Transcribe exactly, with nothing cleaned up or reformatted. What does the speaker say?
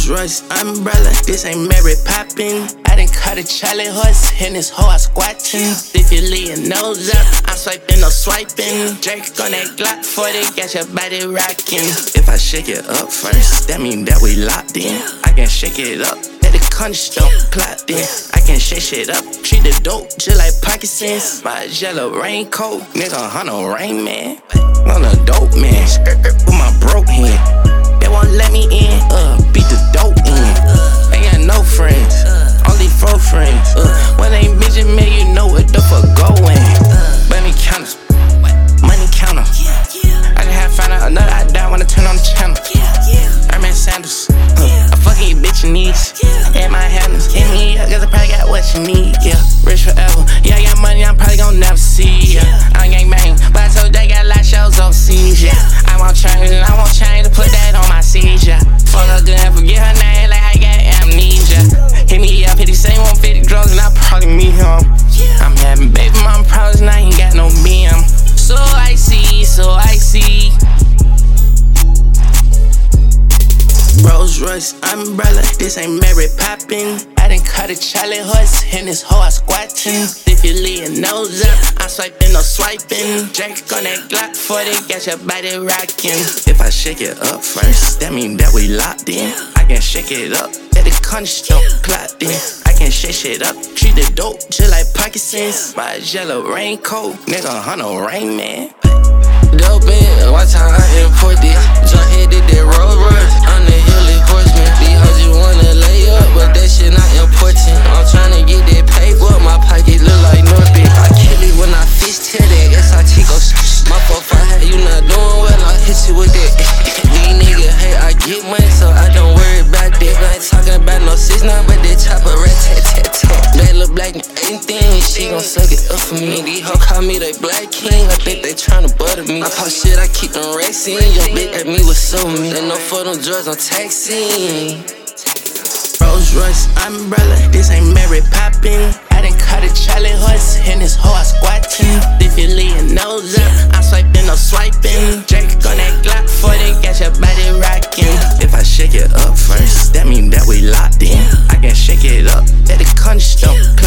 Rolls Royce umbrella, this ain't Mary Poppin'. I done cut a Charlie horse, and this hoe I squattin'. If you leave your nose up, I'm swiping, no swiping. Drake on that Glock forty, got your body rockin'. If I shake it up first, that mean that we locked in. I can shake it up, let the conch don't plot in. I can shake shit up, treat the dope just like Parkinson's. My yellow raincoat, nigga, I'm no Rain Man. I'm a dope man, with my broke hand. They won't let me in, uh, beat the dope in. Ain't got no friends, only four friends. Uh, when ain't bitches, man, you know what the fuck going. Money counters, money counter. I can have found out another I die when I turn on the channel. Herman Sanders, uh, I'm fucking your bitch in needs. And my handles, hit me up, cause I probably got what you need, yeah. Rich forever, yeah, I got money, I'm probably gon' never see, yeah. I ain't gang bang, but I told they got a lot of shows overseas, yeah. I won't change, I won't change to put that on my seizure. Fuck her good and forget her name like I got amnesia. Hit me up, hit the same one fifty drugs and I probably meet him. I'm having baby mama problems and I ain't got no B M. So I see, so I see. Rolls Royce umbrella, this ain't Mary Poppin'. I done cut a Charlie horse, and this hoe I squattin'. If you leave your nose up, I'm swiping, no swiping. Drake on that Glock forty, got your body rockin'. If I shake it up first, that mean that we locked in. I can shake it up, let the conch don't plot in. I can shake shit up, treat the dope just like Parkinson's. My yellow raincoat, nigga, I'm no Rain Man. Dope in, watch how I import it. Jump headed that Rolls Royce, I'm the hilly horseman. These hoes you wanna lay up, but that shit not important. I'm tryna get that paper, my pocket look like Northbit. I kill it when I fish tear that S I T go. My profile hat, you not doing well, I hit you with that. These niggas hate, I get money, so I don't worry about that. I ain't talking about no six nine, but that chopper rat tat tat tat. That look black and anything, she gon' suck it up for me. These hoes call me they black king, I think they tryna butter me. I pop shit, I keep them racks in. Your bitch at me with so me. They know for them drugs, I'm taxing. Rolls Royce umbrella, this ain't Mary Poppin'. I done cut a Charlie horse, and this hoe I squattin'. If you leave your nose up, I'm swiping, no swiping. Drake on that Glock forty, got your body rockin'. If I shake it up first, that mean that we locked in. I can shake it up, let the conch don't